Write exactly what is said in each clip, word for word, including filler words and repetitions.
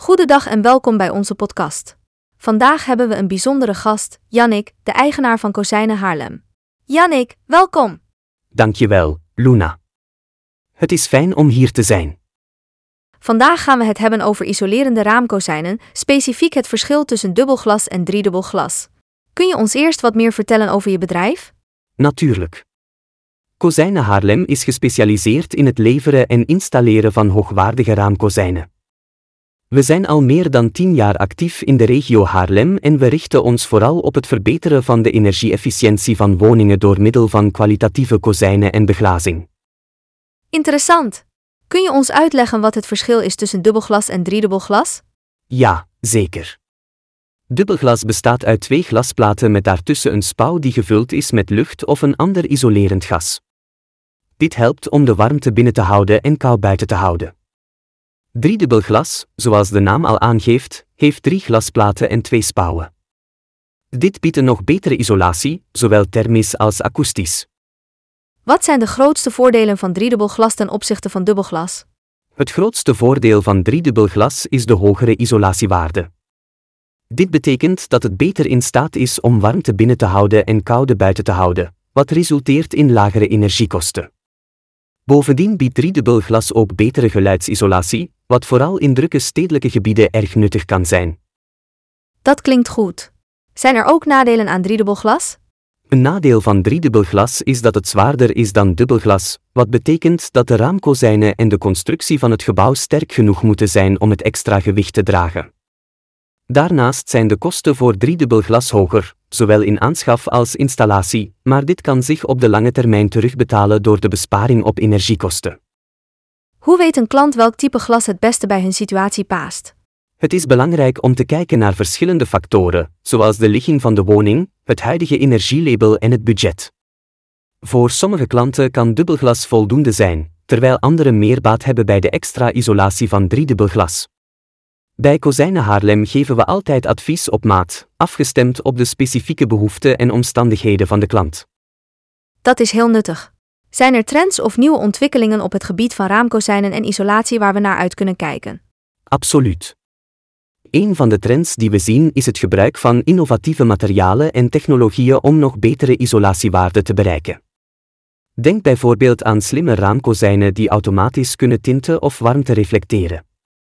Goedendag en welkom bij onze podcast. Vandaag hebben we een bijzondere gast, Yannick, de eigenaar van Kozijnen Haarlem. Yannick, welkom. Dankjewel, Luna. Het is fijn om hier te zijn. Vandaag gaan we het hebben over isolerende raamkozijnen, specifiek het verschil tussen dubbelglas en driedubbel glas. Kun je ons eerst wat meer vertellen over je bedrijf? Natuurlijk. Kozijnen Haarlem is gespecialiseerd in het leveren en installeren van hoogwaardige raamkozijnen. We zijn al meer dan tien jaar actief in de regio Haarlem en we richten ons vooral op het verbeteren van de energie-efficiëntie van woningen door middel van kwalitatieve kozijnen en beglazing. Interessant. Kun je ons uitleggen wat het verschil is tussen dubbelglas en driedubbel glas? Ja, zeker. Dubbelglas bestaat uit twee glasplaten met daartussen een spouw die gevuld is met lucht of een ander isolerend gas. Dit helpt om de warmte binnen te houden en kou buiten te houden. Driedubbel glas, zoals de naam al aangeeft, heeft drie glasplaten en twee spouwen. Dit biedt een nog betere isolatie, zowel thermisch als akoestisch. Wat zijn de grootste voordelen van driedubbel glas ten opzichte van dubbelglas? Het grootste voordeel van driedubbel glas is de hogere isolatiewaarde. Dit betekent dat het beter in staat is om warmte binnen te houden en koude buiten te houden, wat resulteert in lagere energiekosten. Bovendien biedt driedubbel glas ook betere geluidsisolatie, wat vooral in drukke stedelijke gebieden erg nuttig kan zijn. Dat klinkt goed. Zijn er ook nadelen aan driedubbel glas? Een nadeel van driedubbel glas is dat het zwaarder is dan dubbelglas, wat betekent dat de raamkozijnen en de constructie van het gebouw sterk genoeg moeten zijn om het extra gewicht te dragen. Daarnaast zijn de kosten voor driedubbel glas hoger, zowel in aanschaf als installatie, maar dit kan zich op de lange termijn terugbetalen door de besparing op energiekosten. Hoe weet een klant welk type glas het beste bij hun situatie past? Het is belangrijk om te kijken naar verschillende factoren, zoals de ligging van de woning, het huidige energielabel en het budget. Voor sommige klanten kan dubbelglas voldoende zijn, terwijl anderen meer baat hebben bij de extra isolatie van driedubbel glas. Bij Kozijnen Haarlem geven we altijd advies op maat, afgestemd op de specifieke behoeften en omstandigheden van de klant. Dat is heel nuttig. Zijn er trends of nieuwe ontwikkelingen op het gebied van raamkozijnen en isolatie waar we naar uit kunnen kijken? Absoluut. Een van de trends die we zien is het gebruik van innovatieve materialen en technologieën om nog betere isolatiewaarden te bereiken. Denk bijvoorbeeld aan slimme raamkozijnen die automatisch kunnen tinten of warmte reflecteren.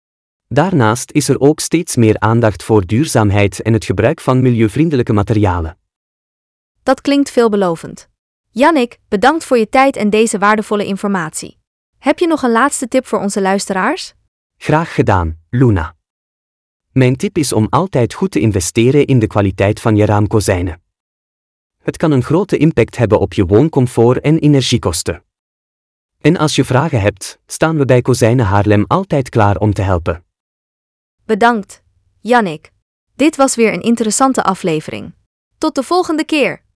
Daarnaast is er ook steeds meer aandacht voor duurzaamheid en het gebruik van milieuvriendelijke materialen. Dat klinkt veelbelovend. Yannick, bedankt voor je tijd en deze waardevolle informatie. Heb je nog een laatste tip voor onze luisteraars? Graag gedaan, Luna. Mijn tip is om altijd goed te investeren in de kwaliteit van je raamkozijnen. Het kan een grote impact hebben op je wooncomfort en energiekosten. En als je vragen hebt, staan we bij Kozijnen Haarlem altijd klaar om te helpen. Bedankt, Yannick. Dit was weer een interessante aflevering. Tot de volgende keer!